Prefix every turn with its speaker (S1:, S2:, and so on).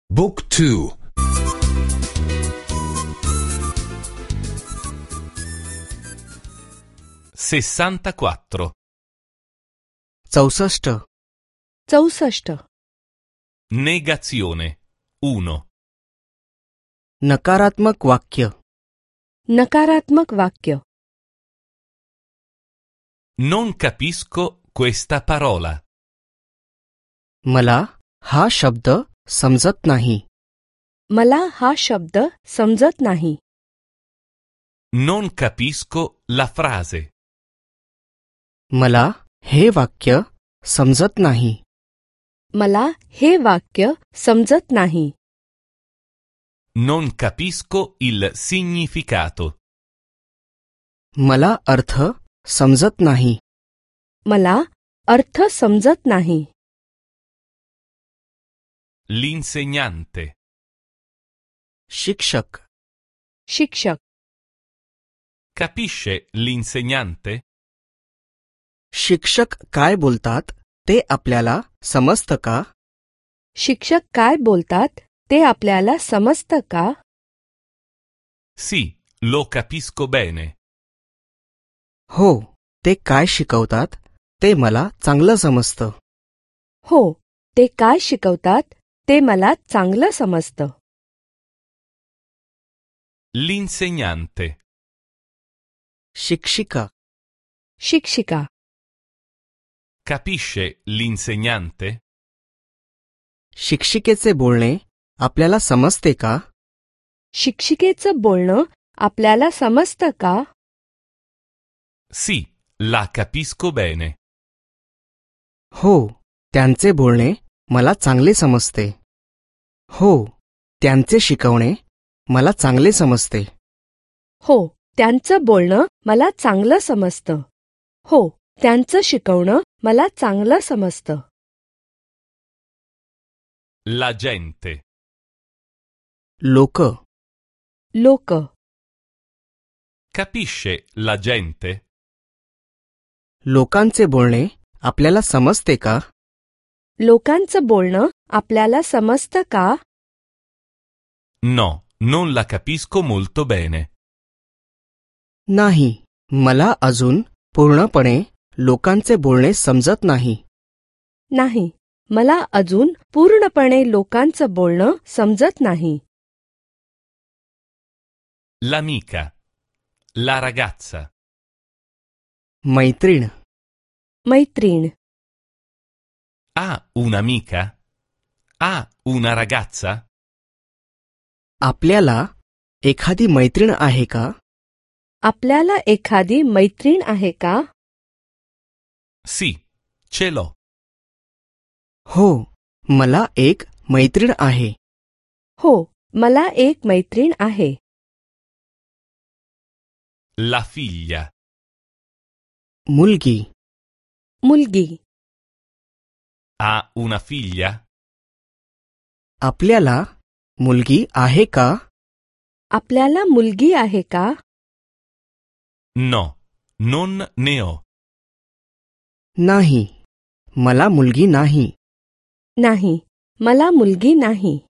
S1: Book 2.
S2: 64.
S3: 64.
S4: 64.
S2: Negazione 1.
S3: नकारात्मक वाक्य.
S4: नकारात्मक वाक्य.
S2: Non capisco questa parola.
S3: मला हा शब्द समजत नाही.
S4: मला हा शब्द समजत नाही.
S2: Non capisco la frase.
S3: मला हे वाक्य समजत नाही.
S4: मला हे वाक्य समजत नाही.
S2: Non capisco il significato.
S3: मला अर्थ समजत नाही.
S4: मला अर्थ समजत नाही.
S2: L'insegnante.
S3: शिक्षक.
S4: शिक्षक.
S2: Capisce l'insegnante?
S3: शिक्षक काय बोलतात ते आपल्याला समजतं का?
S4: शिक्षक काय बोलतात ते आपल्याला समजतं का?
S2: Sì, lo capisco bene.
S3: हो, ते काय शिकवतात ते मला चांगलं समजतं.
S4: हो, ते काय शिकवतात ते मला चांगलं समजतं.
S2: L'insegnante.
S3: शिक्षिका.
S4: शिक्षिका.
S2: Capisce l'insegnante?
S3: शिक्षिकेचे बोलणे आपल्याला समजते का?
S4: शिक्षिकेचं बोलणं आपल्याला समजतं का?
S2: Sì, la capisco bene.
S3: हो, त्यांचे बोलणे मला चांगले समजते. हो, त्यांचे शिकवणे मला चांगले समजते.
S4: हो, त्यांचं बोलणं मला चांगलं समजतं. हो, त्यांचं शिकवणं मला चांगलं समजतं.
S2: La gente.
S3: लोक.
S4: लोक.
S2: Capisce la gente?
S3: लोकांचे बोलणे आपल्याला समजते का?
S4: लोकांचं बोलणं आपल्याला समजतं का?
S2: No, non la capisco molto bene.
S3: नाही, मला अजून पूर्णपणे लोकांचे बोलणे समजत नाही.
S4: नाही, मला अजून पूर्णपणे लोकांचं बोलणं समजत नाही.
S2: L'amica. La ragazza.
S3: मैत्रीण.
S4: मैत्रीण.
S2: Ha un'amica? Ha una ragazza?
S3: आपल्याला एखादी मैत्रीण आहे का?
S4: आपल्याला एखादी मैत्रीण आहे का?
S2: Sì, ce l'ho.
S3: हो, मला एक मैत्रीण आहे.
S4: हो, मला एक मैत्रीण आहे.
S2: La figlia.
S3: मुलगी.
S4: मुलगी.
S2: Ha una figlia?
S3: आपल्याला मुलगी आहे का?
S4: आपल्याला मुलगी आहे का?
S2: No, non ne ho.
S3: नाही, मला मुलगी नाही.
S4: नाही, मला मुलगी नाही.